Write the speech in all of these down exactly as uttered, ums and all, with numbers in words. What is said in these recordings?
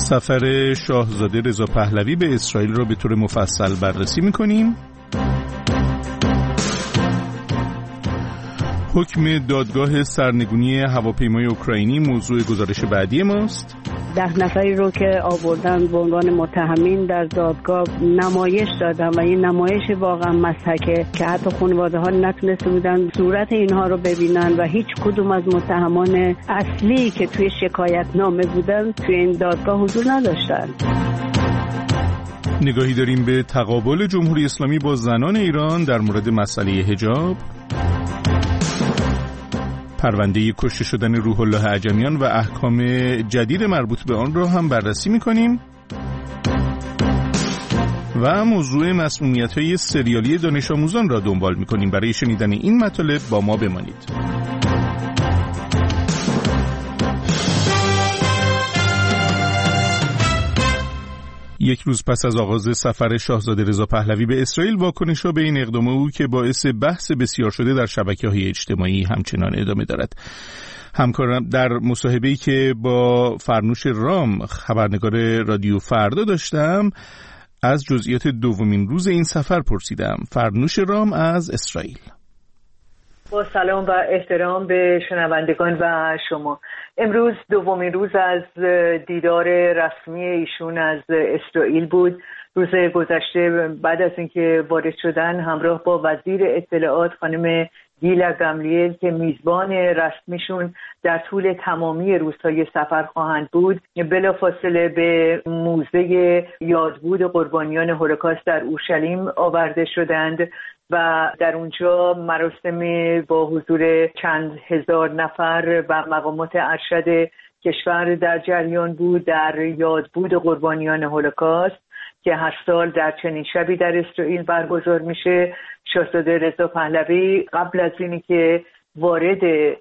سفر شاهزاده رضا پهلوی به اسرائیل را به طور مفصل بررسی می‌کنیم. حکم دادگاه سرنگونی هواپیمای اوکراینی موضوع گزارش بعدی ماست. ده نفری رو که آوردن به عنوان متهمین در دادگاه نمایش دادن و این نمایش واقعا مضحکه که حتی خانواده ها نتونسته بودن صورت اینها رو ببینن و هیچ کدوم از متهمان اصلی که توی شکایت نامه بودن توی این دادگاه حضور نداشتن. نگاهی داریم به تقابل جمهوری اسلامی با زنان ایران در مورد مسئله حجاب. پرونده کشته شدن روح الله عجمیان و احکام جدید مربوط به آن را هم بررسی می‌کنیم و موضوع مسمومیت‌های سریالی دانش آموزان را دنبال می‌کنیم. برای شنیدن این مطالب با ما بمانید. یک روز پس از آغاز سفر شاهزاده رضا پهلوی به اسرائیل، واکنش‌ها به این اقدام او که باعث بحث بسیار شده در شبکه‌های اجتماعی همچنان ادامه دارد. همکارم در مصاحبه‌ای که با فرنوش رام خبرنگار رادیو فردا داشتم از جزئیات دومین روز این سفر پرسیدم. فرنوش رام از اسرائیل. با سلام و احترام به شنوندگان و شما. امروز دومین روز از دیدار رسمی ایشون از اسرائیل بود. روز گذشته بعد از اینکه وارد شدن همراه با وزیر اطلاعات خانم گیلا گملیل که میزبان رسمیشون در طول تمامی روزهای سفر خواهند بود، بلافاصله به موزه یادبود قربانیان هولوکاست در اورشلیم آورده شدند و در اونجا مراسمی با حضور چند هزار نفر و مقامات ارشد کشور در جریان بود در یادبود قربانیان هولوکاست که هر سال در چنین شبی در اسرائیل برگزار میشه. شاهزاده رضا پهلوی قبل از اینی که وارد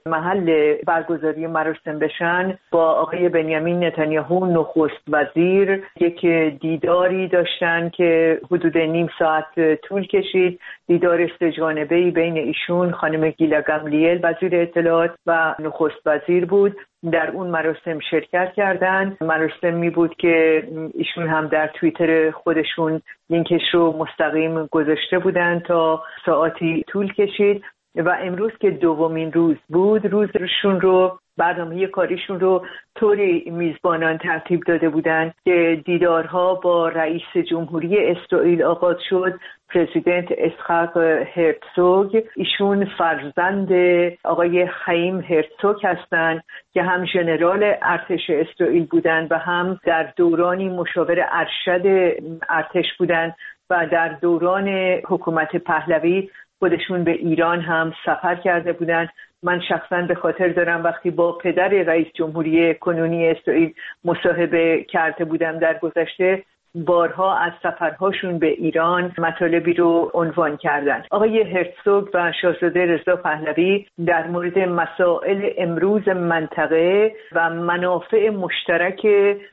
محل برگزاری مراسم بشن با آقای بنیامین نتانیاهو نخست وزیر یک دیداری داشتن که حدود نیم ساعت طول کشید. دیدار سه‌جانبه‌ای بین ایشون، خانم گیلا گملیل وزیر اطلاعات و نخست وزیر بود. در اون مراسم شرکت کردند. مراسمی بود که ایشون هم در توییتر خودشون لینکش رو مستقیم گذاشته بودند تا ساعتی طول کشید و امروز که دومین روز بود، روزشون رو برنامه کاریشون رو طوری میزبانان ترتیب داده بودند که دیدارها با رئیس جمهوری اسرائیل آغاز شد. پرزیدنت اسحاق هرتزوگ، ایشون فرزند آقای خیم هرتزوگ هستند که هم ژنرال ارتش اسرائیل بودند و هم در دورانی مشاور ارشد ارتش بودند و در دوران حکومت پهلوی خودشون به ایران هم سفر کرده بودند. من شخصا به خاطر دارم وقتی با پدر رئیس جمهوری کنونی اسرائیل مصاحبه کرده بودم در گذشته، بارها از سفرهاشون به ایران مطالبی رو عنوان کردند. آقای هرتزوگ و شاهزاده رضا پهلوی در مورد مسائل امروز منطقه و منافع مشترک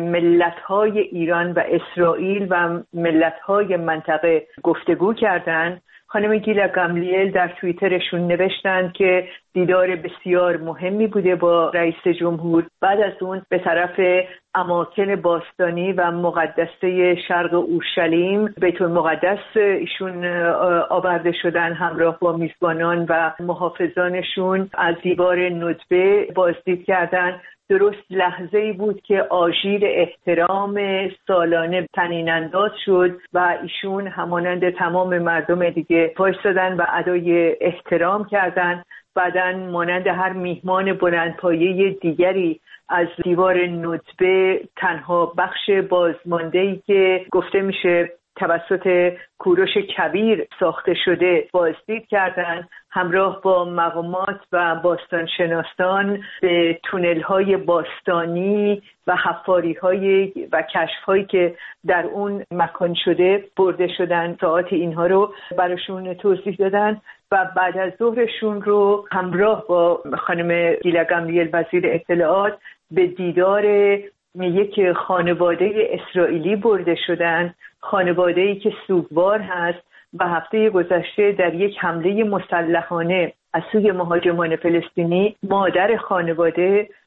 ملت‌های ایران و اسرائیل و ملت‌های منطقه گفتگو کردند. خانم گیلا گملیل در توییترشون نوشتند که دیدار بسیار مهمی بوده با رئیس جمهور. بعد از اون به طرف اماکن باستانی و مقدسه شرق اورشلیم، بیت المقدس، ایشون آورده شدن همراه با میزبانان و محافظانشون. از دیوار ندبه بازدید کردند. درست لحظه‌ای بود که آژیر احترام سالانه طنین انداز شد و ایشون همانند تمام مردم دیگه وایسادن و ادای احترام کردند. بعداً مانند هر میهمان بلندپایه دیگری از دیوار ندبه، تنها بخش بازمانده‌ای که گفته میشه توسط کوروش کبیر ساخته شده بازدید کردند. همراه با مقامات و باستانشناسان به تونل‌های باستانی و حفاری‌های و کشف‌هایی که در اون مکان شده برده شدن. ساعات اینها رو براشون توضیح دادن و بعد از ظهرشون رو همراه با خانم گیلا گملیل وزیر اطلاعات به دیدار یک خانواده اسرائیلی برده شدن. خانواده‌ای که سوگوار هست و هفته گذشته در یک حمله مسلحانه از سوی مهاجمان فلسطینی مادر خانواده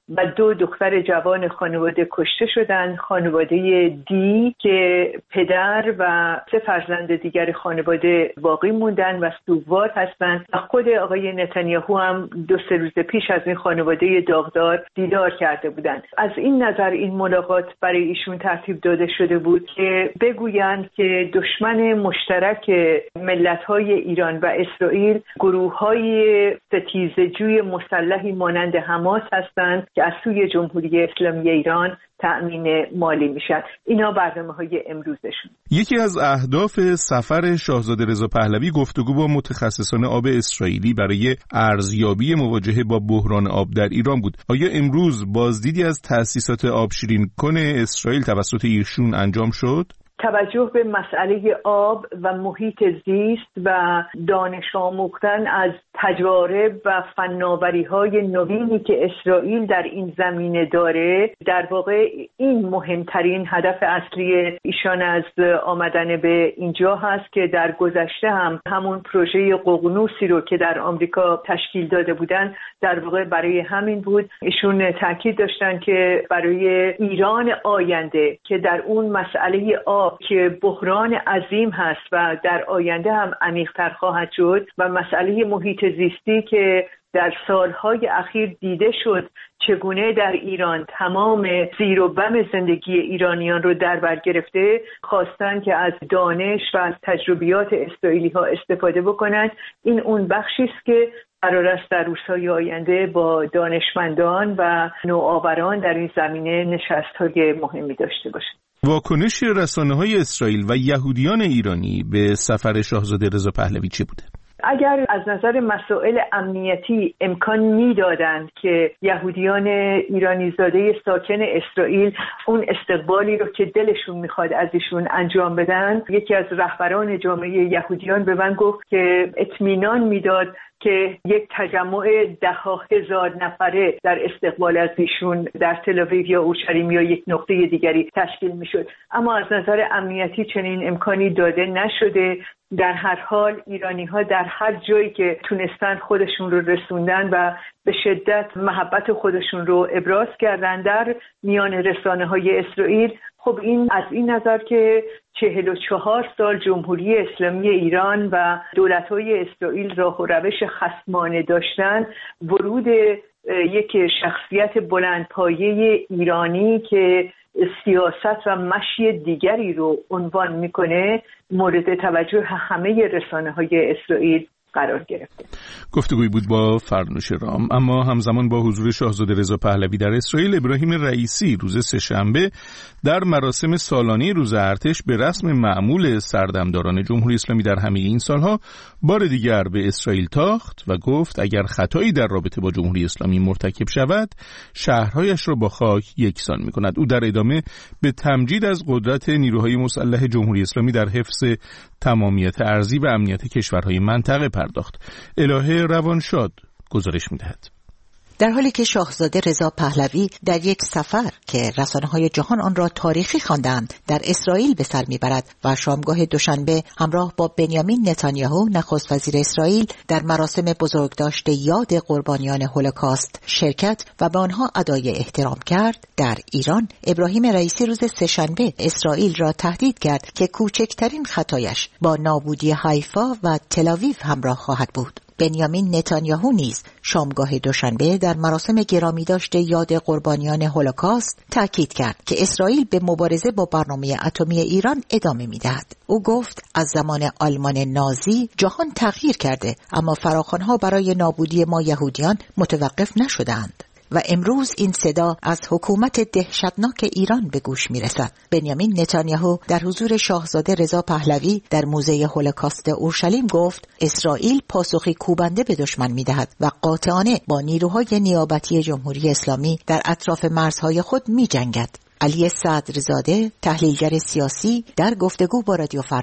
و دو دختر جوان خانواده کشته شدند. خانواده دی که پدر و سه فرزند دیگر خانواده باقی موندن و سوگوار هستند و خود آقای نتانیاهو هم دو سه روز پیش از این خانواده داغدار دیدار کرده بودند. از این نظر این ملاقات برای ایشون ترتیب داده شده بود که بگویند که دشمن مشترک ملت‌های ایران و اسرائیل گروه‌های ستیزجوی مسلحی مانند حماس هستند که از سوی جمهوری اسلامی ایران تأمین مالی میشن. اینا برنامه‌های امروزشون. یکی از اهداف سفر شاهزاده رضا پهلوی گفتگو با متخصصان آب اسرائیلی برای ارزیابی مواجهه با بحران آب در ایران بود. آیا امروز بازدیدی از تأسیسات آبشیرین کن اسرائیل توسط ایشون انجام شد؟ توجه به مسئله آب و محیط زیست و دانش آموختن از تجارب و فناوری‌های نوینی که اسرائیل در این زمینه داره، در واقع این مهمترین هدف اصلی ایشان از آمدن به اینجا هست که در گذشته هم همون پروژه ققنوسی رو که در آمریکا تشکیل داده بودن در واقع برای همین بود. ایشون تاکید داشتن که برای ایران آینده که در اون مسئله آب که بحران عظیم هست و در آینده هم عمیق‌تر خواهد شد و مسئله محیط زیستی که در سالهای اخیر دیده شد چگونه در ایران تمام زیر و بم زندگی ایرانیان رو در بر گرفته، خواستن که از دانش و از تجربیات اسرائیلی ها استفاده بکنند. این اون بخشی است که قرار است در روزهای آینده با دانشمندان و نوآوران در این زمینه نشست‌های مهمی داشته باشند. واکنش رسانه‌های اسرائیل و یهودیان ایرانی به سفر شاهزاده رضا پهلوی چه بوده؟ اگر از نظر مسائل امنیتی امکان میدادند که یهودیان ایرانی زاده ساکن اسرائیل اون استقبالی رو که دلشون میخواد از ایشون انجام بدن، یکی از رهبران جامعه یهودیان به من گفت که اطمینان میداد که یک تجمع ده ها هزار نفره در استقبال از ایشون در تل‌آویو یا اورشلیم یا یک نقطه دیگری تشکیل میشد، اما از نظر امنیتی چنین امکانی داده نشده. در هر حال ایرانی ها در هر جایی که تونستن خودشون رو رسوندن و به شدت محبت خودشون رو ابراز کردن در میان رسانه های اسرائیل. خب این از این نظر که چهل و چهار سال جمهوری اسلامی ایران و دولت‌های اسرائیل راه و روش خصمانه داشتن، ورود یک شخصیت بلندپایه ایرانی که سیاست و مشی دیگری رو عنوان میکنه مورد توجه همه رسانه‌های اسرائیل قرار گرفته. گفتگویی بود با فرنوش رام. اما همزمان با حضور شاهزاده رضا پهلوی در اسرائیل، ابراهیم رئیسی روز سه‌شنبه در مراسم سالانه روز ارتش به رسم معمول سردمداران جمهوری اسلامی در همه این سالها بار دیگر به اسرائیل تاخت و گفت اگر خطایی در رابطه با جمهوری اسلامی مرتکب شود شهرهایش را با خاک یکسان می‌کند. او در ادامه به تمجید از قدرت نیروهای مسلح جمهوری اسلامی در حفظ تمامیت ارضی و امنیت کشورهای منطقه پرداخت. الهه روانشاد گزارش می‌دهد. در حالی که شاهزاده رضا پهلوی در یک سفر که رسانه‌های جهان آن را تاریخی خواندند در اسرائیل به سر می‌برد و شامگاه دوشنبه همراه با بنیامین نتانیاهو نخست وزیر اسرائیل در مراسم بزرگداشت یاد قربانیان هولوکاست شرکت و به آنها ادای احترام کرد، در ایران ابراهیم رئیسی روز سه‌شنبه اسرائیل را تهدید کرد که کوچکترین خطایش با نابودی حیفا و تل‌آویو همراه خواهد بود. بنیامین نتانیاهو نیز شامگاه دوشنبه در مراسم گرامی داشته یاد قربانیان هولوکاست تاکید کرد که اسرائیل به مبارزه با برنامه اتمی ایران ادامه می‌دهد. او گفت از زمان آلمان نازی جهان تغییر کرده، اما فراخوان‌ها برای نابودی ما یهودیان متوقف نشدند و امروز این صدا از حکومت دهشتناک ایران به گوش می رسد. بنیامین نتانیاهو در حضور شاهزاده رضا پهلوی در موزه هولوکاست اورشلیم گفت اسرائیل پاسخی کوبنده به دشمن می دهد و قاطعانه با نیروهای نیابتی جمهوری اسلامی در اطراف مرزهای خود می جنگد. علی صدرزاده، تحلیلگر سیاسی، در گفتگو با رادیو فردا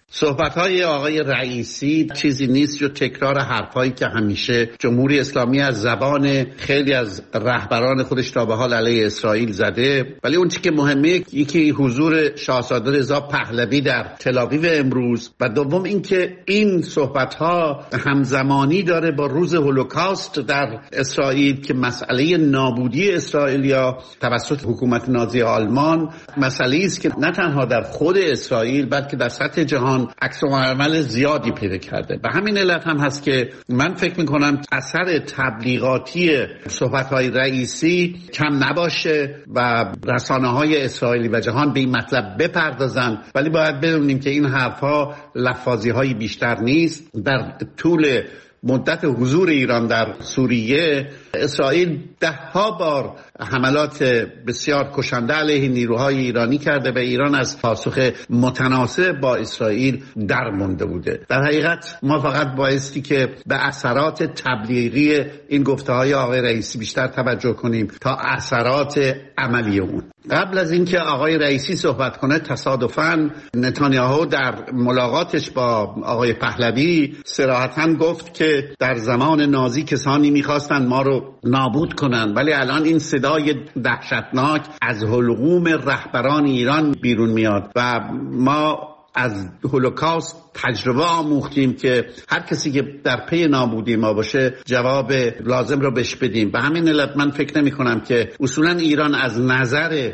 صحبت‌های آقای رئیسی چیزی نیست جز تکرار حرفایی که همیشه جمهوری اسلامی از زبان خیلی از رهبران خودش تا به حال علیه اسرائیل زده. ولی اون چیزی که مهمه یکی حضور شاهزاده رضا پهلوی در تل‌آویو امروز و دوم اینکه این صحبت‌ها همزمانی داره با روز هولوکاست در اسرائیل که مسئله نابودی اسرائیلیا توسط حکومت نازی آلمان مسئله‌ای است که نه تنها در خود اسرائیل بلکه در سطح جهان عکس العمل زیادی پیدا کرده. به همین علت هم هست که من فکر میکنم اثر تبلیغاتی صحبت‌های رئیسی کم نباشه و رسانه‌های اسرائیلی و جهان به این مطلب بپردازن، ولی باید بدونیم که این حرف‌ها لفاظی‌های بیشتر نیست. در طول مدت حضور ایران در سوریه اسرائیل ده ها بار حملات بسیار کشنده علیه نیروهای ایرانی کرده و ایران از پاسخ متناسب با اسرائیل در مونده بوده. در حقیقت ما فقط بایستی که به اثرات تبلیغی این گفته های آقای رئیسی بیشتر توجه کنیم تا اثرات عملی اون. قبل از اینکه آقای رئیسی صحبت کنه تصادفاً نتانیاهو در ملاقاتش با آقای پهلوی صراحتاً گفت که در زمان نازی کسانی می‌خواستند ما رو نابود کنند، ولی الان این صدای دهشتناک از حلقوم رهبران ایران بیرون میاد و ما از هولوکاست تجربه آموختیم که هر کسی که در پی نابودی ما باشه جواب لازم رو بهش بدیم. به همین علت من فکر نمی کنم که اصولا ایران از نظر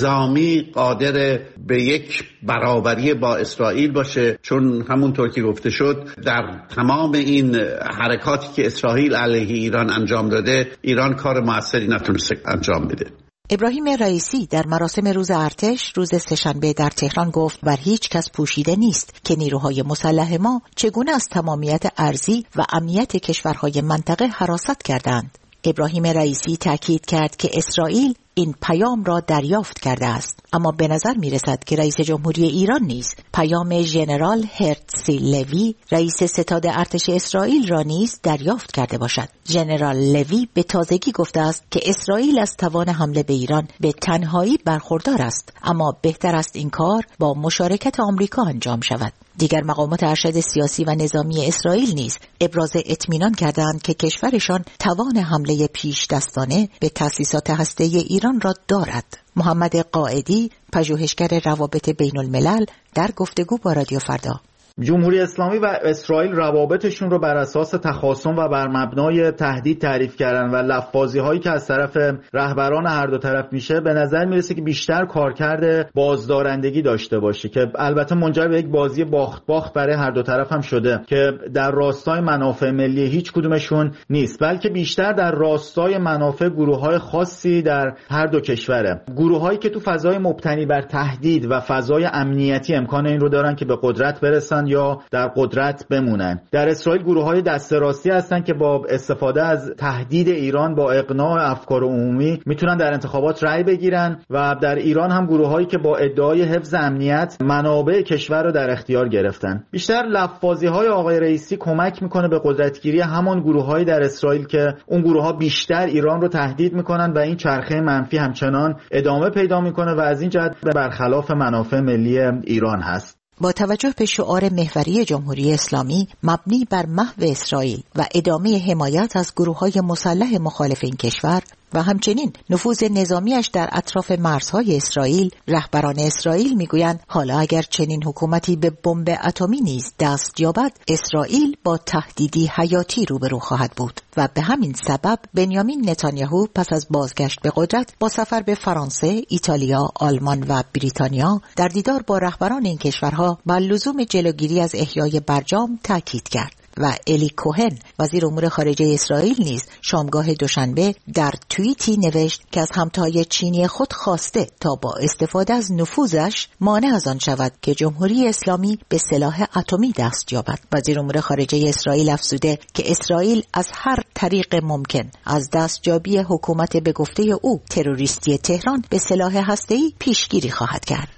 نظامی قادر به یک برابری با اسرائیل باشه، چون همونطور که گفته شد در تمام این حرکاتی که اسرائیل علیه ایران انجام داده ایران کار موثری نتونسته انجام بده. ابراهیم رئیسی در مراسم روز ارتش روز سه‌شنبه در تهران گفت بر هیچ کس پوشیده نیست که نیروهای مسلح ما چگونه از تمامیت ارضی و امنیت کشورهای منطقه حراست کردند. ابراهیم رئیسی تاکید کرد که اسرائیل این پیام را دریافت کرده است، اما به نظر می رسد که رئیس جمهوری ایران نیز پیام ژنرال هرتزی لوی رئیس ستاد ارتش اسرائیل را نیز دریافت کرده باشد. ژنرال لوی به تازگی گفته است که اسرائیل از توان حمله به ایران به تنهایی برخوردار است، اما بهتر است این کار با مشارکت آمریکا انجام شود. دیگر مقامات ارشد سیاسی و نظامی اسرائیل نیز ابراز اطمینان کردند که کشورشان توان حمله پیش دستانه به تأسیسات هسته‌ای ایران را دارد. محمد قائدی، پژوهشگر روابط بین الملل، در گفتگو با رادیو فردا: جمهوری اسلامی و اسرائیل روابطشون رو بر اساس تخاصم و بر مبنای تهدید تعریف کردن و لفاظی هایی که از طرف رهبران هر دو طرف میشه به نظر میرسه که بیشتر کارکرد بازدارندگی داشته باشه، که البته منجر به یک بازی باخت باخت برای هر دو طرف هم شده که در راستای منافع ملی هیچ کدومشون نیست، بلکه بیشتر در راستای منافع گروه‌های خاصی در هر دو کشوره. گروه‌هایی که تو فضای مبتنی بر تهدید و فضای امنیتی امکان این رو دارن که به قدرت برسن یا در قدرت بمونن. در اسرائیل گروه‌های دست راستی هستن که با استفاده از تهدید ایران با اقناع افکار عمومی میتونن در انتخابات رأی بگیرن و در ایران هم گروه‌هایی که با ادعای حفظ امنیت منابع کشور رو در اختیار گرفتن. بیشتر لفاظی‌های آقای رئیسی کمک میکنه به قدرتگیری همان گروه‌هایی در اسرائیل که اون گروه‌ها بیشتر ایران رو تهدید میکنن و این چرخه منفی همچنان ادامه پیدا میکنه و از این جهت برخلاف منافع ملی ایران هست. با توجه به شعار محوری جمهوری اسلامی مبنی بر محو اسرائیل و ادامه حمایت از گروه‌های مسلح مخالف این کشور و همچنین نفوذ نظامیش در اطراف مرزهای اسرائیل، رهبران اسرائیل میگویند حالا اگر چنین حکومتی به بمب اتمی نیز دست یابد، اسرائیل با تهدیدی حیاتی روبرو خواهد بود و به همین سبب بنیامین نتانیاهو پس از بازگشت به قدرت با سفر به فرانسه، ایتالیا، آلمان و بریتانیا در دیدار با رهبران این کشورها بر لزوم جلوگیری از احیای برجام تاکید کرد. و الی کوهن وزیر امور خارجه اسرائیل نیز شامگاه دوشنبه در توییتی نوشت که از همتای چینی خود خواسته تا با استفاده از نفوذش مانع از آن شود که جمهوری اسلامی به سلاح اتمی دست یابد. وزیر امور خارجه اسرائیل افزوده که اسرائیل از هر طریق ممکن از دستیابی حکومت به گفته او تروریستی تهران به سلاح هسته‌ای پیشگیری خواهد کرد.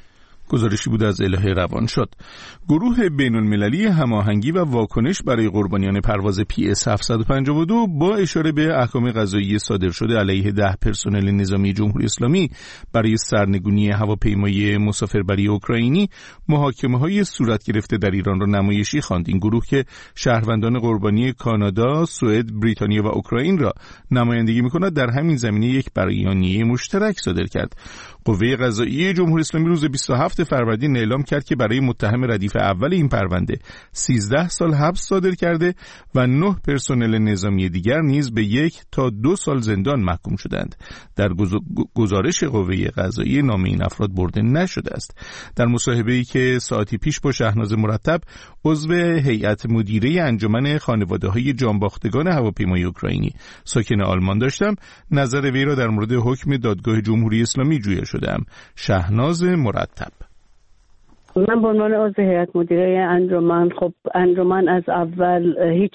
گزارشی بود از الهه روانشاد. گروه بین‌المللی هماهنگی و واکنش برای قربانیان پرواز پی اس هفتصد و پنجاه و دو با اشاره به احکام قضایی صادر شده علیه ده پرسنل نظامی جمهوری اسلامی برای سرنگونی هواپیمای مسافربری اوکراینی محاکمه‌های صورت گرفته در ایران را نمایشی خواند. این گروه که شهروندان قربانی کانادا، سوئد، بریتانیا و اوکراین را نمایندگی می‌کند در همین زمینه یک بیانیه مشترک صادر کرد. قوه قضاییه جمهوری اسلامی روز بیست و هفتم فروردین اعلام کرد که برای متهم ردیف اول این پرونده سیزده سال حبس صادر کرده و نه پرسنل نظامی دیگر نیز به یک تا دو سال زندان محکوم شدند. در گزارش قوه قضاییه نام این افراد برده نشده است. در مصاحبه‌ای که ساعتی پیش با شهناز مرتب عضو هیئت مدیره انجمن خانواده‌های جانباختگان هواپیمای اوکراینی ساکن آلمان داشتم، نظر وی را در مورد حکم دادگاه جمهوری اسلامی جویا شدم. شهناز مرتب: من به عنوان عضو هیئت مدیره انجمن، خب انجمن از اول هیچ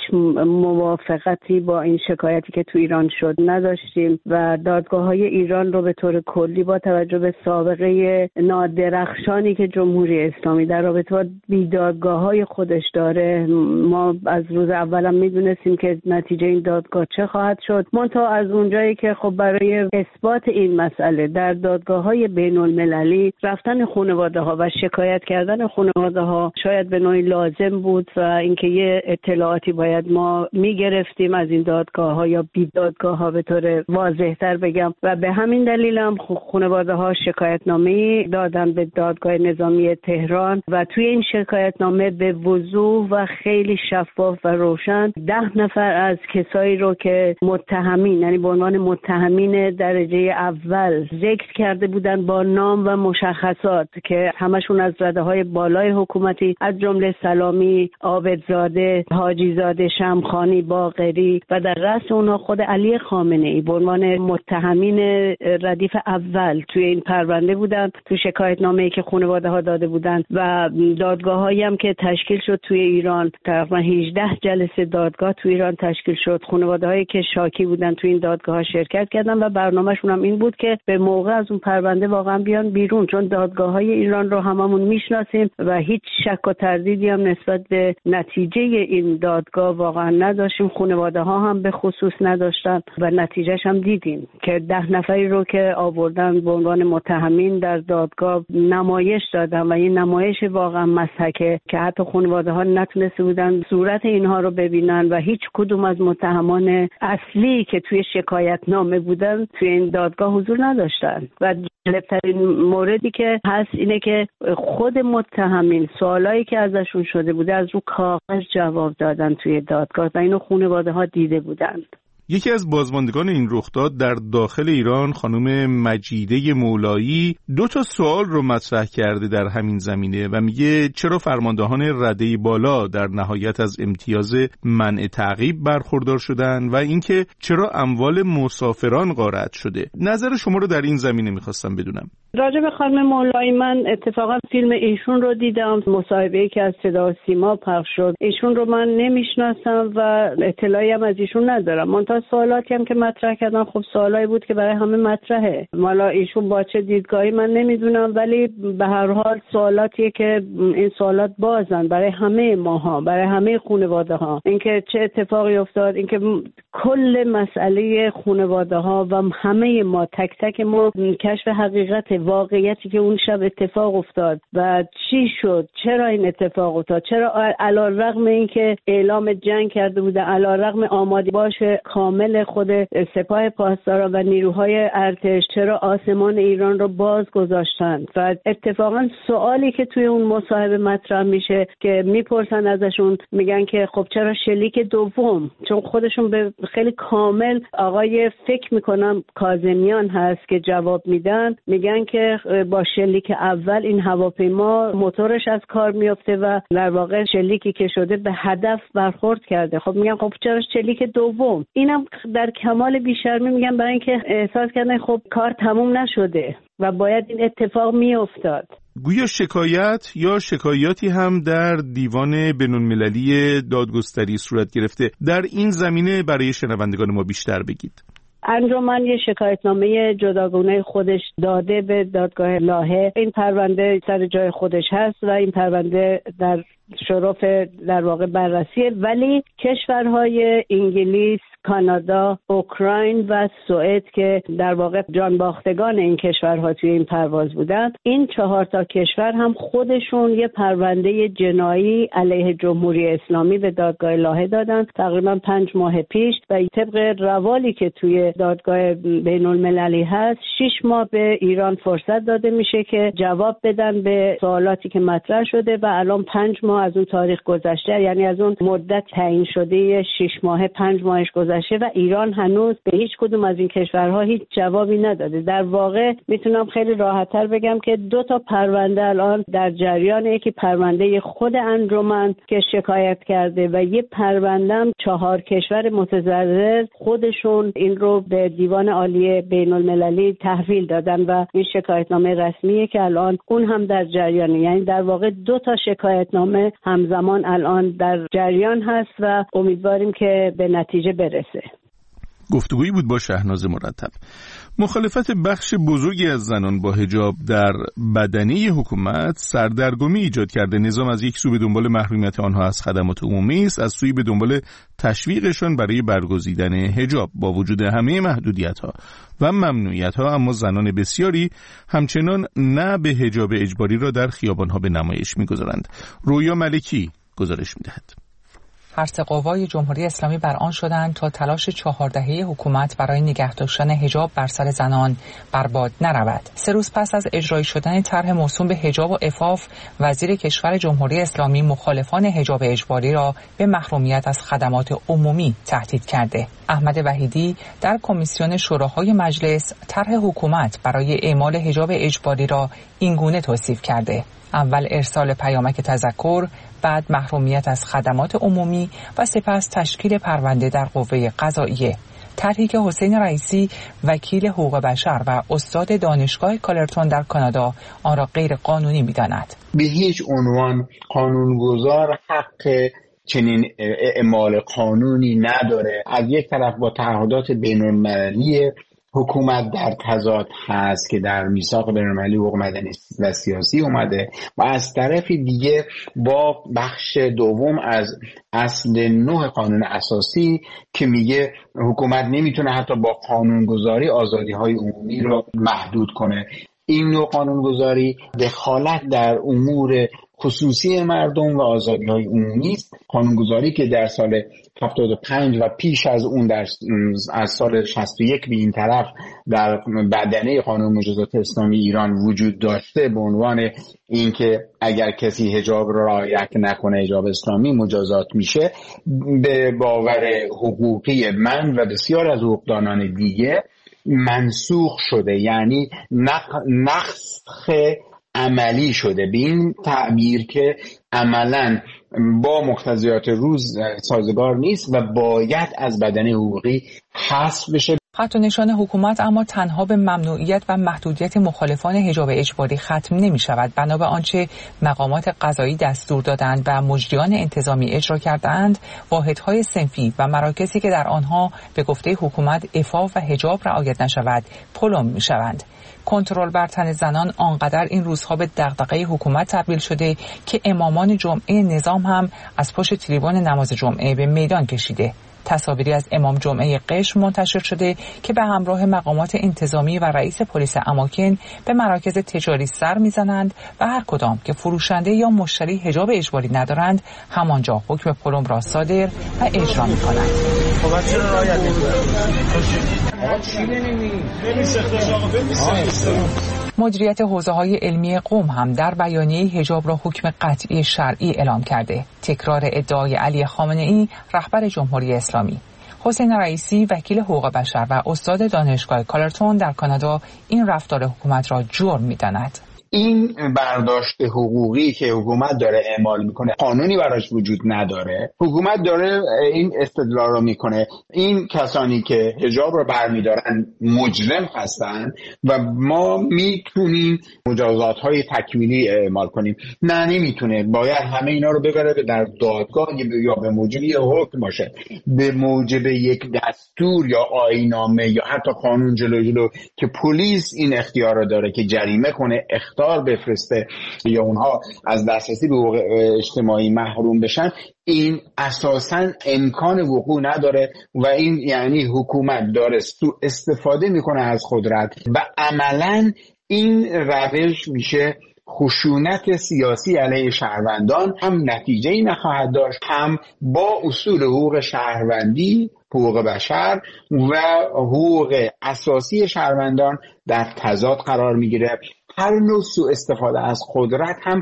موافقتی با این شکایتی که تو ایران شد نداشتیم و دادگاه‌های ایران رو به طور کلی با توجه به سابقه نادرخشانی که جمهوری اسلامی در رابطه با بیدادگاه‌های خودش داره، ما از روز اولم میدونستیم که نتیجه این دادگاه چه خواهد شد. منتها از اونجایی که خب برای اثبات این مسئله در دادگاه‌های بین‌المللی رفتن خانواده‌ها و شکایت کردن خانواده ها شاید به نوعی لازم بود و اینکه یه اطلاعاتی باید ما میگرفتیم از این دادگاه ها یا بی دادگاه ها به طور واضح تر بگم و به همین دلیل هم خانواده ها شکایتنامه دادن به دادگاه نظامی تهران و توی این شکایتنامه به وضوح و خیلی شفاف و روشن ده نفر از کسایی رو که متهمین، یعنی به عنوان متهمین درجه اول ذکر کرده بودن با نام و مشخصات که همشون از های بالای حکومتی از جمله سلامی، عابدزاده، حاجیزاده، شمخانی، باقری و در رأس اونها خود علی خامنه‌ای به عنوان متهمین ردیف اول توی این پرونده بودن، تو شکایتنامه‌ای که خانواده ها داده بودن و دادگاه‌هایی هم که تشکیل شد توی ایران. تقریبا هجده جلسه دادگاه توی ایران تشکیل شد. خانواده‌هایی که شاکی بودن توی این دادگاه‌ها شرکت کردن و برنامه‌شون هم این بود که به موقع از اون پرونده واقعا بیان بیرون، چون دادگاه‌های ایران رو هممون میشناسیم و هیچ شک و تردیدی هم نسبت به نتیجه این دادگاه واقعا نداشتیم. خانواده ها هم به خصوص نداشتن و نتیجهش هم دیدیم که ده نفری رو که آوردن به عنوان متهمین در دادگاه نمایش دادن و این نمایش واقعا مضحکه که حتی خانواده ها نتونسته بودن صورت اینها رو ببینن و هیچ کدوم از متهمان اصلی که توی شکایتنامه بودن توی این دادگاه حضور نداشتن. و جالب‌ترین موردی که هست اینه که خود متهمین سوالایی که ازشون شده بوده از رو کاغذ جواب دادن توی دادگاه و اینو خانواده ها دیده بودند. یکی از بازماندگان این رخداد در داخل ایران، خانم مجیده مولایی، دو تا سوال رو مطرح کرده در همین زمینه و میگه چرا فرماندهان رده بالا در نهایت از امتیاز منع تعقیب برخوردار شدن و اینکه چرا اموال مسافران غارت شده. نظر شما رو در این زمینه میخواستم بدونم. راجع به خانم مولایی، من اتفاقا فیلم ایشون رو دیدم، مصاحبه‌ای که از صدا و سیما پخش شد. ایشون رو من نمیشناسم و اطلاعی هم از ایشون ندارم. منتها سوالاتی هم که مطرح کردن خب سوالایی بود که برای همه مطرحه. مالا ایشون با چه دیدگاهی من نمیدونم، ولی به هر حال سوالاتیه که این سوالات بازن برای همه ماها، برای همه خانواده ها. اینکه چه اتفاقی افتاد، اینکه کل مسئله خانواده ها و همه ما تک تک ما کشف حقیقت واقعیتی که اون شب اتفاق افتاد و چی شد، چرا این اتفاق افتاد، چرا علی‌رغم اینکه اعلام جنگ کرده بوده، علی‌رغم آماده باشه کامل خود سپاه پاسداران و نیروهای ارتش، چرا آسمان ایران رو باز گذاشتن. و اتفاقا سوالی که توی اون مصاحبه مطرح میشه که میپرسن ازشون، میگن که خب چرا شلیک دوم، چون خودشون به خیلی کامل، آقای فکر میکنم کاظمیان هست که جواب میدن، میگن که با شلیک اول این هواپیما موتورش از کار میفته و در واقع شلیکی که شده به هدف برخورد کرده. خب میگن خب چرا شلیک دوم؟ اینم در کمال بیشرمی میگن برای اینکه احساس کردن خب کار تموم نشده و باید این اتفاق میافتاد. گویا شکایت یا شکایاتی هم در دیوان بین‌المللی دادگستری صورت گرفته. در این زمینه برای شنوندگان ما بیشتر بگید. انجمن یه شکایتنامه جداگانه خودش داده به دادگاه لاهه. این پرونده سر جای خودش هست و این پرونده در شرف در واقع بررسیه، ولی کشورهای انگلیس، کانادا، اوکراین و سوئد که در واقع جانباختگان این کشورها توی این پرواز بودن، این چهار تا کشور هم خودشون یه پرونده جنایی علیه جمهوری اسلامی به دادگاه لاهه دادن تقریبا پنج ماه پیش و طبق روالی که توی دادگاه بین المللی هست شش ماه به ایران فرصت داده میشه که جواب بدن به سوالاتی که مطرح شده و الان پنج ماه از اون تاریخ گذشته، یعنی از اون مدت تعیین شده شش ماه پنج ماهش گذشته و ایران هنوز به هیچ کدوم از این کشورها هیچ جوابی نداده. در واقع میتونم خیلی راحت‌تر بگم که دو تا پرونده الان در جریان، یکی پرونده خود انجمن که شکایت کرده و یه پرونده هم چهار کشور متضرر خودشون این رو به دیوان عالی بین المللی تحویل دادن و این شکایتنامه رسمیه که الان اون هم در جریانه. یعنی در واقع دو تا شکایتنامه همزمان الان در جریان هست و امیدواریم که به نتیجه برسه. گفتگویی بود با شهناز مرتب. مخالفت بخش بزرگی از زنان با حجاب در بدنه حکومت سردرگمی ایجاد کرده. نظام از یک سو به دنبال محرومیت آنها از خدمات عمومی است، از سوی به دنبال تشویقشان برای برگزیدن حجاب. با وجود همه محدودیت‌ها و ممنوعیت‌ها، اما زنان بسیاری همچنان نه به حجاب اجباری را در خیابان‌ها به نمایش می‌گذارند. رویا ملکی گزارش می‌دهد. هر سه قوای جمهوری اسلامی بر آن شدند تا تلاش چهار دهه حکومت برای نگه داشتن حجاب بر سر زنان برباد نرود. سه روز پس از اجرایی شدن طرح موسوم به حجاب و عفاف، وزیر کشور جمهوری اسلامی مخالفان حجاب اجباری را به محرومیت از خدمات عمومی تهدید کرده. احمد وحیدی در کمیسیون شوراهای مجلس طرح حکومت برای اعمال حجاب اجباری را اینگونه توصیف کرده: اول ارسال پیامک تذکر، بعد محرومیت از خدمات عمومی و سپس تشکیل پرونده در قوه قضاییه. طرحی که حسین رئیسی وکیل حقوق بشر و استاد دانشگاه کالرتون در کانادا آن را غیر قانونی می‌داند. به هیچ عنوان قانونگذار حق چنین اعمال قانونی نداره. از یک طرف با تعهدات بین‌المللی حکومت در تضاد هست که در میثاق بین‌المللی حقوق مدنی و سیاسی اومده و از طرف دیگه با بخش دوم از اصل نه قانون اساسی که میگه حکومت نمیتونه حتی با قانونگذاری آزادی‌های عمومی رو محدود کنه. این نوع قانونگذاری دخالت در امور خصوصی مردم و آزادی‌های عمومی است. قانونگذاری که در سال هفتاد و پنج و پیش از اون در از سال شصت و یک به این طرف در بدنه قانون مجازات اسلامی ایران وجود داشته، به عنوان اینکه اگر کسی حجاب را رعایت نکنه، حجاب اسلامی مجازات میشه، به باور حقوقی من و بسیار از حقوقدانان دیگه منسوخ شده، یعنی نسخ عملی شده، به این تعبیر که عملاً با مقتضیات روز سازگار نیست و باید از بدنه حقوقی حذف بشه. خط و نشان حکومت اما تنها به ممنوعیت و محدودیت مخالفان حجاب اجباری ختم نمی شود. بنا به آنچه مقامات قضایی دستور دادند و مجریان انتظامی اجرا کردند، واحدهای صنفی و مراکزی که در آنها به گفته حکومت عفاف و حجاب رعایت نشود پلم می شوند. کنترل بر تن زنان آنقدر این روزها به دغدغه حکومت تبدیل شده که امامان جمعه نظام هم از پشت تریبون نماز جمعه به میدان کشیده. تصاویری از امام جمعه قشم منتشر شده که به همراه مقامات انتظامی و رئیس پلیس اماکن به مراکز تجاری سر میزنند و هر کدام که فروشنده یا مشتری حجاب اجباری ندارند همانجا حکم پلم را صادر و اجرا می‌کنند. مدیریت حوزه‌های علمی قم هم در بیانیه حجاب را حکم قطعی شرعی اعلام کرده. تکرار ادعای علی خامنه‌ای رهبر جمهوری اسلامی. حسین رئیسی وکیل حقوق بشر و استاد دانشگاه کالرتون در کانادا این رفتار حکومت را جرم می‌داند. این برداشت حقوقی که حکومت داره اعمال میکنه قانونی براش وجود نداره. حکومت داره این استدلال رو میکنه این کسانی که حجاب رو برمیدارن مجرم هستن و ما میتونیم مجازات های تکمیلی اعمال کنیم. نه، نمیتونه. باید همه اینا رو ببره در دادگاه یا به موجب یک حکم باشه، به موجب یک دستور یا آیین‌نامه یا حتی قانون جلو جلو که پلیس این اختیار رو داره که جریمه کنه، اخطار بفرسته یا اونها از دسترسی به حقوق اجتماعی محروم بشن. این اساساً امکان وقوع نداره و این یعنی حکومت داره سوء استفاده میکنه از قدرت و عملاً این روش میشه خشونت سیاسی علیه شهروندان. هم نتیجه‌ای نخواهد داشت، هم با اصول حقوق شهروندی، حقوق بشر و حقوق اساسی شهروندان در تضاد قرار میگیره. هر نوع سوء استفاده از قدرت هم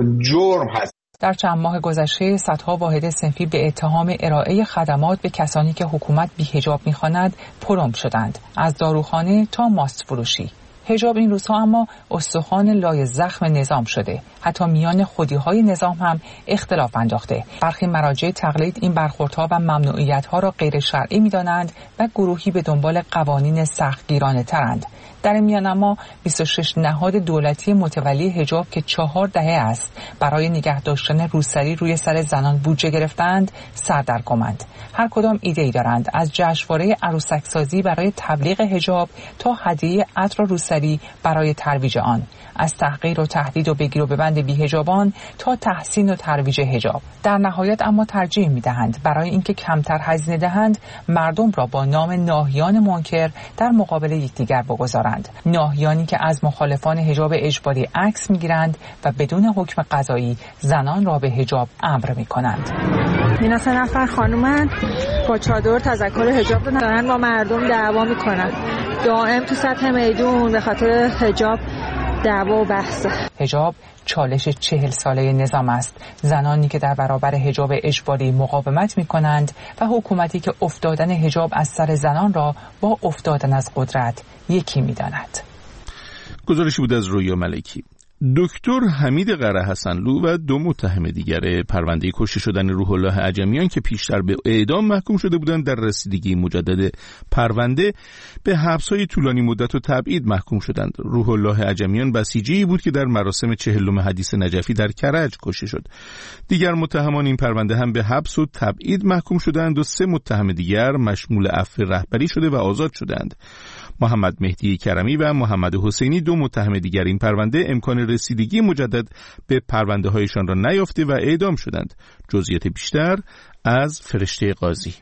جرم هست. در چند ماه گذشته صدها واحد صنفی به اتهام ارائه خدمات به کسانی که حکومت بی‌حجاب می‌خواند پرم شدند، از داروخانه تا ماست فروشی. حجاب این روزها اما استخوان لای زخم نظام شده. حتی میان خودی‌های نظام هم اختلاف انداخته. برخی مراجع تقلید این برخوردها و ممنوعیت‌ها را غیر شرعی می‌دانند و گروهی به دنبال قوانین سختگیرانه ترند. در این میان اما بیست و شش نهاد دولتی متولی حجاب که چهار دهه است برای نگه داشتن روسری روی سر زنان بودجه گرفتند سردرگمند. هر کدام ایده‌ای دارند، از جشنواره عروسک سازی برای تبلیغ حجاب تا هدیه عطر روسری برای ترویج آن، از تحقیر و تهدید و بگیر و ببند بی‌حجابان تا تحسین و ترویج حجاب. در نهایت اما ترجیح می‌دهند برای اینکه کمتر هزینه دهند مردم را با نام ناهیان منکر در مقابل یکدیگر بگذارند. ناهیانی که از مخالفان حجاب اجباری عکس می‌گیرند و بدون حکم قضایی زنان را به حجاب امر می‌کنند. اینا سه نفر خانومن با چادر تذکر حجاب رو دارن با مردم دعوا می‌کنن. دائم تو سطح میدون به خاطر حجاب دعوا و بحث. حجاب چالش چهل ساله نظام است. زنانی که در برابر حجاب اجباری مقاومت می کنند و حکومتی که افتادن حجاب از سر زنان را با افتادن از قدرت یکی می داند. گزارشی بود از رویا ملکی. دکتر حمید قره حسنلو و دو متهم دیگر پرونده کشته شدن روح الله عجمیان که پیشتر به اعدام محکوم شده بودند در رسیدگی مجدد پرونده به حبس‌های طولانی مدت و تبعید محکوم شدند. روح الله عجمیان بسیجی بود که در مراسم چهلم حدیث نجفی در کرج کشته شد. دیگر متهمان این پرونده هم به حبس و تبعید محکوم شدند و سه متهم دیگر مشمول عفو رهبری شده و آزاد شدند. محمد مهدی کرمی و محمد حسینی دو متهم دیگر این پرونده امکان رسیدگی مجدد به پرونده هایشان را نیافته و اعدام شدند. جزئیات بیشتر از فرشته قاضی.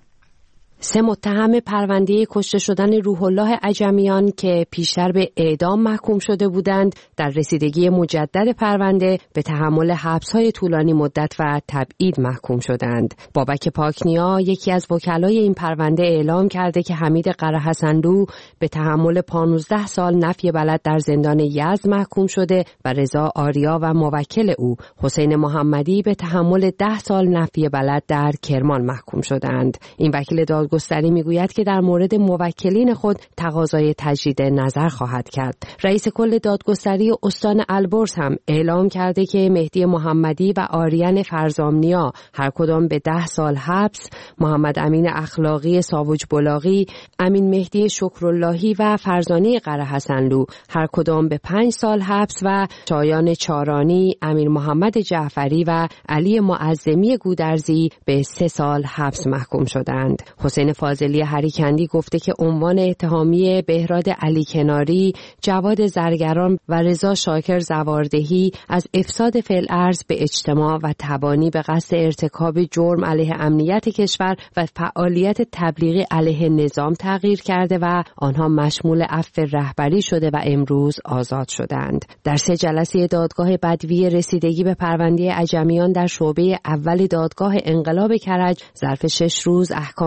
سه متهم پرونده کشته شدن روح الله عجمیان که پیشتر به اعدام محکوم شده بودند در رسیدگی مجدد پرونده به تحمل حبس‌های طولانی مدت و تبعید محکوم شدند. بابک پاکنیا یکی از وکلای این پرونده اعلام کرده که حمید قره حسنلو به تحمل پانزده سال نفی بلد در زندان یزد محکوم شده و رضا آریا و موکل او حسین محمدی به تحمل ده سال نفی بلد در کرمان محکوم شدند. این وکیل داد دادگستری میگوید که در مورد موکلین خود تقاضای تجدید نظر خواهد کرد. رئیس کل دادگستری استان البرز هم اعلام کرده که مهدی محمدی و آریان فرزامنیا هر کدام به ده سال حبس، محمد امین اخلاقی ساوج بلاغی، امین مهدی شکراللهی و فرزانه قره حسنلو هر کدام به پنج سال حبس و شایان چارانی، امیر محمد جعفری و علی معظمی گودرزی به سه سال حبس محکوم شدند. حسین فاضلی هریکندی گفته که عنوان اتهامی بهراد علی کناری، جواد زرگران و رضا شاکر زواردهی از افساد فی‌الارض به اجتماع و تبانی به قصد ارتکاب جرم علیه امنیت کشور و فعالیت تبلیغی علیه نظام تغییر کرده و آنها مشمول عفو رهبری شده و امروز آزاد شدند. در سه جلسه دادگاه بدوی رسیدگی به پرونده عجمیان در شعبه اول دادگاه انقلاب کرج ظرف شش روز احکام اعدام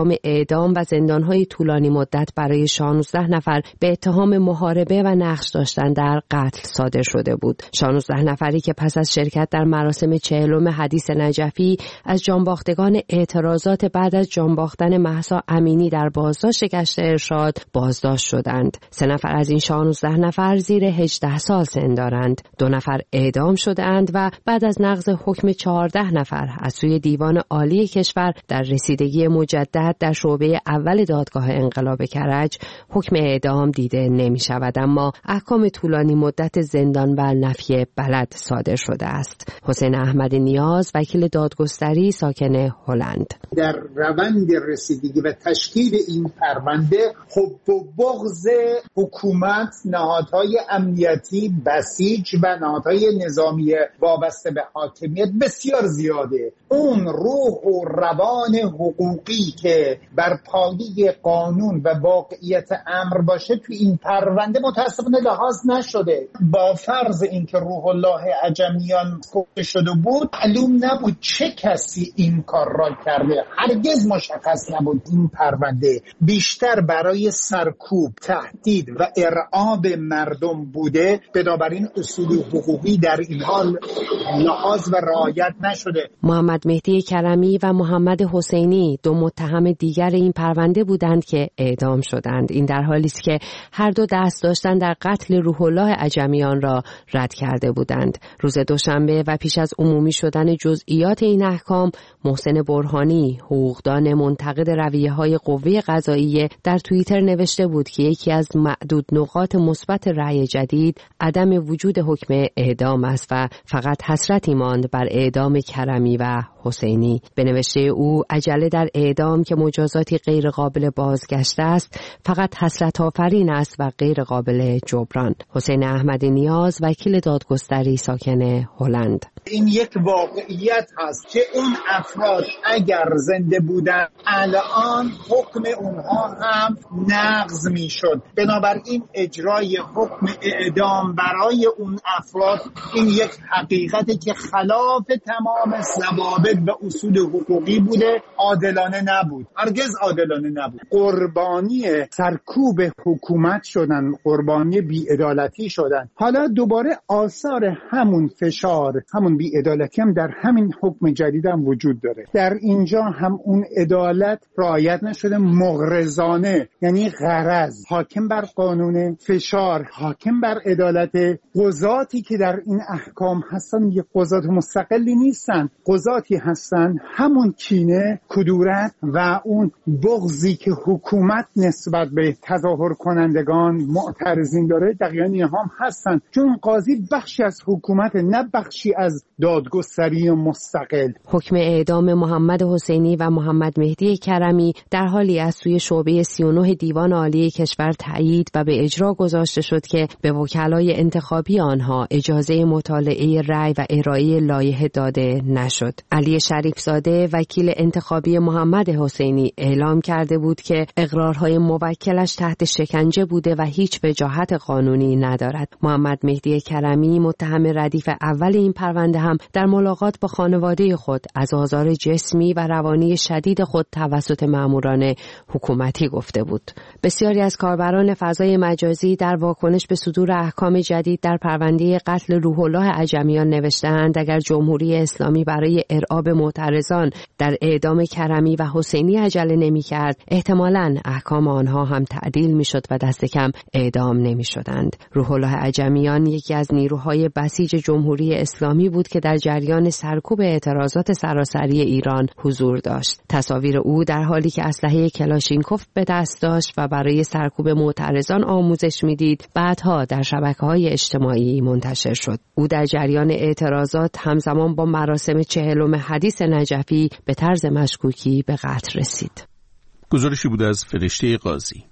اعدام و زندانهای طولانی مدت برای شانزده نفر به اتهام محاربه و نقش داشتن در قتل صادر شده بود. شانزده نفری که پس از شرکت در مراسم چهلم حدیث نجفی از جانباختگان اعتراضات بعد از جانباختن مهسا امینی در بازداشت گشت ارشاد بازداشت شدند. سه نفر از این شانزده نفر زیر هجده سال سن دارند. دو نفر اعدام شدند و بعد از نقض حکم چهارده نفر از سوی دیوان عالی کشور در رسیدگی مجدد در شعبه اول دادگاه انقلاب کرج حکم اعدام دیده نمی شود، اما احکام طولانی مدت زندان و نفی بلد صادر شده است. حسین احمد نیاز، وکیل دادگستری ساکن هلند: در روند رسیدگی و تشکیل این پرونده حب و بغض حکومت، نهادهای امنیتی بسیج و نهادهای نظامی وابسته به حاکمیت بسیار زیاده. اون روح و روان حقوقی که بر پایه قانون و واقعیت امر باشه تو این پرونده متاسفانه لحاظ نشده. با فرض اینکه روح الله عجمیان کشته شده بود، معلوم نبود چه کسی این کار را کرده. هرگز مشخص نبود. این پرونده بیشتر برای سرکوب، تهدید و ارعاب مردم بوده، بنابراین اصول حقوقی در این حال لحاظ و رعایت نشده. محمد مهدی کرمی و محمد حسینی دو متهم دیگر این پرونده بودند که اعدام شدند. این در حالی است که هر دو دست داشتن در قتل روح الله عجمیان را رد کرده بودند. روز دوشنبه و پیش از عمومی شدن جزئیات این احکام، محسن برهانی، حقوقدان منتقد رویه‌های قوه قضاییه، در توییتر نوشته بود که یکی از معدود نقاط مثبت رأی جدید عدم وجود حکم اعدام است و فقط حسرتی ماند بر اعدام کرمی و حسینی. به نوشته او، عجله در اعدام که مجازاتی غیر قابل بازگشت است فقط حسرت آفرین است و غیر قابل جبران. حسین احمد نیاز، وکیل دادگستری ساکن هلند: این یک واقعیت هست که اون افراد اگر زنده بودن الان حکم اونها هم نقض می شد. بنابراین اجرای حکم اعدام برای اون افراد این یک حقیقتی که خلاف تمام ضوابط و اصول حقوقی بوده، عادلانه نبود، هرگز عادلانه نبود. قربانی سرکوب حکومت شدن، قربانی بی‌عدالتی شدن. حالا دوباره آثار همون فشار، همون بی‌عدالتی هم در همین حکم جدید هم وجود داره. در اینجا هم اون عدالت رعایت نشده، مغرضانه، یعنی غرض حاکم بر قانون، فشار حاکم بر عدالت. قضاتی که در این احکام هستن یه قضات مستقلی نیستن، قضاتی هستن همون کینه، کدورت و اون بغضی که حکومت نسبت به تظاهر کنندگان، معترضین داره، دقیقاً اینها هم هستن، چون قاضی بخشی از حکومت، نه بخشی از دادگستری مستقل. حکم اعدام محمد حسینی و محمد مهدی کرمی در حالی از سوی شعبه سی و نه دیوان عالی کشور تایید و به اجرا گذاشته شد که به وکلای انتخابی آنها اجازه مطالعه رأی و ارائه لایحه داده نشد. علی شریفزاده، وکیل انتخابی محمد حسینی، اعلام کرده بود که اقرارهای موکلش تحت شکنجه بوده و هیچ وجاهت قانونی ندارد. محمد مهدی کرمی، متهم ردیف اول این پرونده، هم در ملاقات با خانواده خود از آزار جسمی و روانی شدید خود توسط ماموران حکومتی گفته بود. بسیاری از کاربران فضای مجازی در واکنش به صدور احکام جدید در پرونده قتل روح الله عجمیان نوشتند اگر جمهوری اسلامی برای ارعاب معترضان در اعدام کرمی و حسینی عجله نمی‌کرد، احتمالاً احکام آنها هم تعدیل می‌شد و دست کم اعدام نمی‌شدند. روح الله عجمیان یکی از نیروهای بسیج جمهوری اسلامی بود که در جریان سرکوب اعتراضات سراسری ایران حضور داشت. تصاویر او در حالی که اسلحه کلاشینکوف به دست داشت و برای سرکوب معترضان آموزش میدید، بعدها در شبکه‌های اجتماعی منتشر شد. او در جریان اعتراضات همزمان با مراسم چهلم حدیث نجفی به طرز مشکوکی به قتل رسید. گزارشی بود از فرشته قاضی.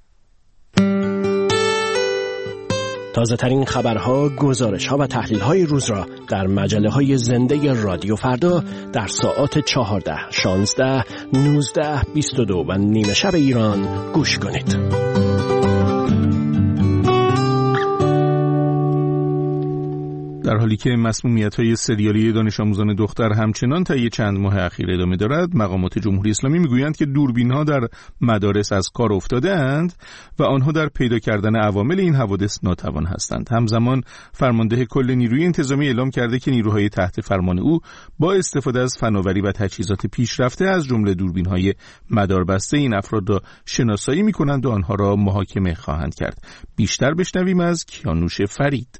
تازه ترین خبرها، گزارش‌ها و تحلیل‌های روز را در مجله‌های زنده رادیو فردا در ساعات چهارده، شانزده، نوزده، بیست و دو و نیمه شب ایران گوش کنید. در حالی که مسمومیت‌های سریالی دانش آموزان دختر همچنان طی چند ماه اخیر ادامه دارد، مقامات جمهوری اسلامی میگویند که دوربین‌ها در مدارس از کار افتاده‌اند و آنها در پیدا کردن عوامل این حوادث ناتوان هستند. همزمان فرمانده کل نیروی انتظامی اعلام کرده که نیروهای تحت فرمان او با استفاده از فناوری و تجهیزات پیشرفته از جمله دوربین‌های مداربسته این افراد را شناسایی می‌کنند و آنها را محاکمه خواهند کرد. بیشتر بشنویم از کیانوش فرید.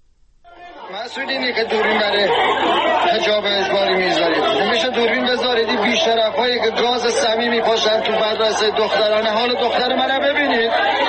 مسئولینی که دوربین برای حجاب اجباری میذارید، میشه دوربین بذارید این بیشرفایی که گاز سمی میپاشن تو مدرسه دخترانه، حال دختر منو ببینید.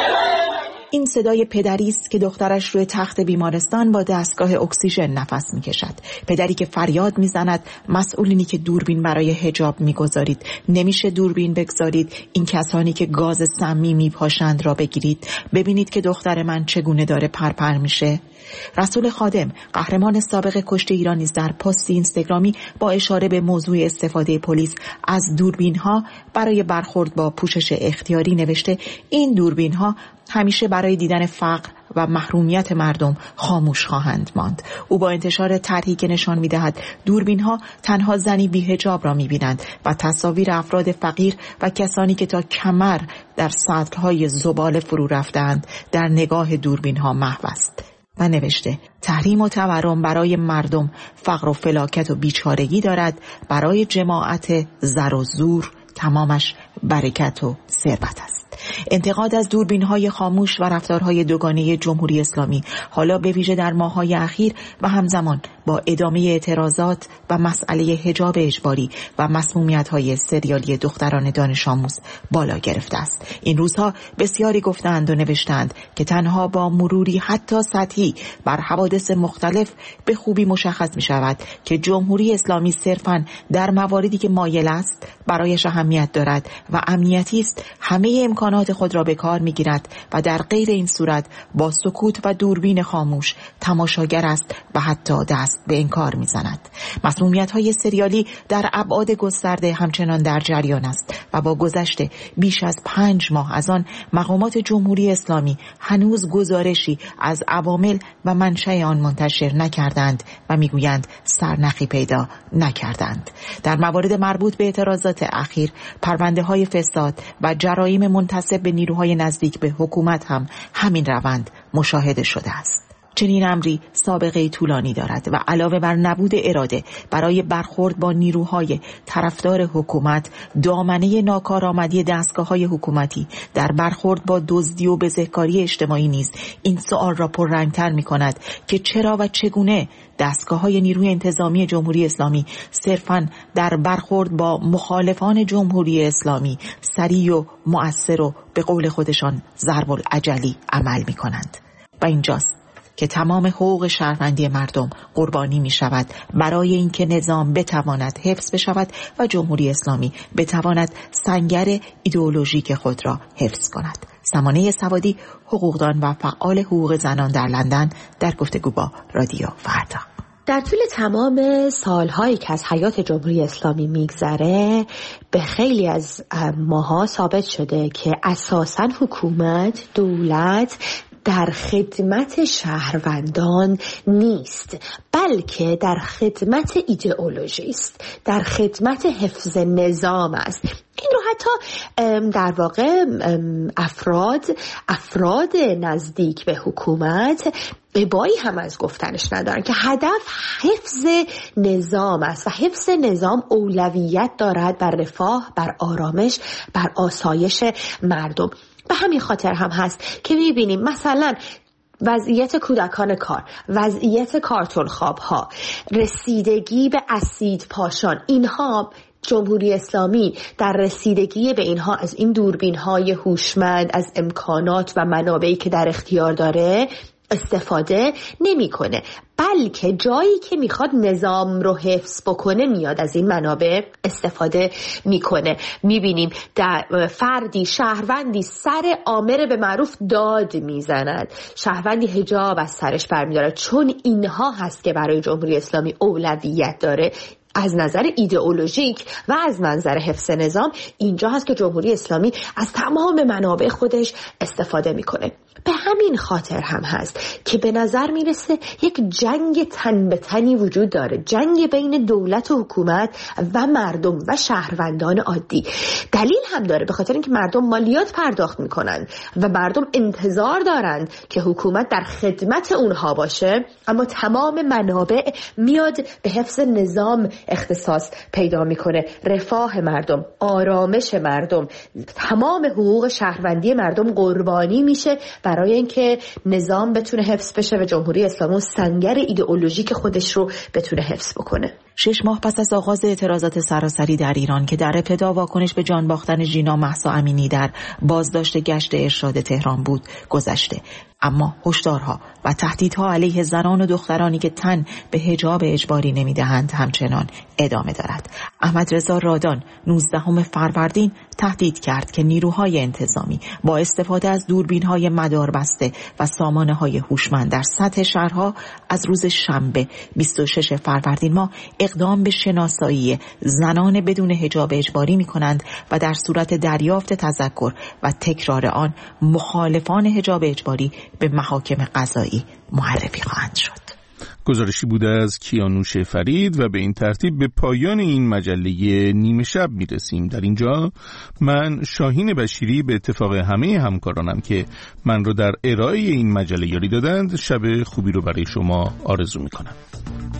این صدای پدری است که دخترش روی تخت بیمارستان با دستگاه اکسیژن نفس میکشد. پدری که فریاد میزند مسئولینی که دوربین برای حجاب میگذارید، نمیشه دوربین بگذارید این کسانی که گاز سمی میپاشند را بگیرید، ببینید که دختر من چگونه داره پرپر میشه. رسول خادم، قهرمان سابق کشته ایران، نیز در پست اینستاگرامی با اشاره به موضوع استفاده پلیس از دوربین‌ها برای برخورد با پوشش اختیاری نوشته این دوربین‌ها همیشه برای دیدن فقر و محرومیت مردم خاموش خواهند ماند. او با انتشار طرحی که نشان می‌دهد دوربین‌ها تنها زنی بی‌حجاب را می‌بینند و تصاویر افراد فقیر و کسانی که تا کمر در سطل‌های زباله فرو رفتند در نگاه دوربین‌ها محو است. و نوشته تحریم و تورم برای مردم فقر و فلاکت و بیچارگی دارد، برای جماعت زر و زور تمامش برکت و ثروت است. انتقاد از دوربین‌های خاموش و رفتارهای دوگانه جمهوری اسلامی حالا به ویژه در ماه‌های اخیر و همزمان با ادامه اعتراضات و مسئله حجاب اجباری و مسمومیت‌های سریالی دختران دانش آموز بالا گرفته است. این روزها بسیاری گفتند و نوشتند که تنها با مروری حتی سطحی بر حوادث مختلف به خوبی مشخص می‌شود که جمهوری اسلامی صرفاً در مواردی که مایل است برایش اهمیت دارد و امنیتی است همه امکانات خود را به کار می‌گیرد و در غیر این صورت با سکوت و دوربین خاموش تماشاگر است و حتی دست به انکار می‌زند. مسمومیت‌های سریالی در ابعاد گسترده همچنان در جریان است و با گذشت بیش از پنج ماه از آن مقامات جمهوری اسلامی هنوز گزارشی از عوامل و منشأ آن منتشر نکردند و میگویند سرنخی پیدا نکردند. در موارد مربوط به اعتراضات اخیر، پرونده‌های فساد و جرایم منتسب به نیروهای نزدیک به حکومت هم همین روند مشاهده شده است. چنین امری سابقه طولانی دارد و علاوه بر نبود اراده برای برخورد با نیروهای طرفدار حکومت، دامنه ناکارآمدی دستگاه‌های حکومتی در برخورد با دزدی و بزهکاری اجتماعی نیز این سوال را پررنگ‌تر می‌کند که چرا و چگونه دستگاه‌های نیروی انتظامی جمهوری اسلامی صرفاً در برخورد با مخالفان جمهوری اسلامی سریع و مؤثر و به قول خودشان ضرب العجلی عمل می‌کنند. و اینجاست که تمام حقوق شهروندی مردم قربانی می شود برای اینکه نظام بتواند حفظ بشود و جمهوری اسلامی بتواند سنگر ایدئولوژیک خود را حفظ کند. سمانه سوادی، حقوقدان و فعال حقوق زنان در لندن، در گفتگو با رادیو فردا. در طول تمام سالهایی که از حیات جمهوری اسلامی میگذره به خیلی از ماها ثابت شده که اساساً حکومت، دولت در خدمت شهروندان نیست، بلکه در خدمت ایدئولوژی است، در خدمت حفظ نظام است. این رو حتی در واقع افراد افراد نزدیک به حکومت ابایی هم از گفتنش ندارن که هدف حفظ نظام است و حفظ نظام اولویت دارد بر رفاه، بر آرامش، بر آسایش مردم. به همین خاطر هم هست که میبینیم مثلا وضعیت کودکان کار، وضعیت کارتون خواب ها، رسیدگی به اسید پاشان، اینها جمهوری اسلامی در رسیدگی به اینها از این دوربین های هوشمند، از امکانات و منابعی که در اختیار داره استفاده نمیکنه، بلکه جایی که میخواد نظام رو حفظ بکنه میاد از این منابع استفاده میکنه. میبینیم در فردی، شهروندی سر آمر به معروف داد میزند، شهروندی حجاب از سرش برمیداره، چون اینها هست که برای جمهوری اسلامی اولویت داره. از نظر ایدئولوژیک و از منظر حفظ نظام اینجا هست که جمهوری اسلامی از تمام منابع خودش استفاده میکنه. به همین خاطر هم هست که به نظر میرسه یک جنگ تن به تنی وجود داره، جنگ بین دولت و حکومت و مردم و شهروندان عادی. دلیل هم داره، به خاطر اینکه مردم مالیات پرداخت میکنن و مردم انتظار دارند که حکومت در خدمت اونها باشه، اما تمام منابع میاد به حفظ نظام اختصاص پیدا میکنه. رفاه مردم، آرامش مردم، تمام حقوق شهروندی مردم قربانی میشه برای اینکه نظام بتونه حفظ بشه و جمهوری اسلامی سنگر ایدئولوژیک خودش رو بتونه حفظ بکنه. شش ماه پس از آغاز اعتراضات سراسری در ایران که در ابتدا واکنش به جان باختن ژینا مهسا امینی در بازداشت گشت ارشاد تهران بود گذشته، اما هشدارها و تهدیدها علیه زنان و دخترانی که تن به حجاب اجباری نمیدهند همچنان ادامه دارد. احمد رضا رادان نوزدهم فروردین تهدید کرد که نیروهای انتظامی با استفاده از دوربین‌های مداربسته و سامانه‌های هوشمند در سطح شهرها از روز شنبه بیست و ششم فروردین ماه اقدام به شناسایی زنان بدون حجاب اجباری می‌کنند و در صورت دریافت تذکر و تکرار آن مخالفان حجاب اجباری به محاکم قضایی معرفی خواهند شد. گزارشی بوده از کیانوش فرید و به این ترتیب به پایان این مجله نیمه شب میرسیم. در اینجا من شاهین بشیری به اتفاق همه همکارانم که من رو در ارائه این مجله یاری دادند شب خوبی رو برای شما آرزو میکنم.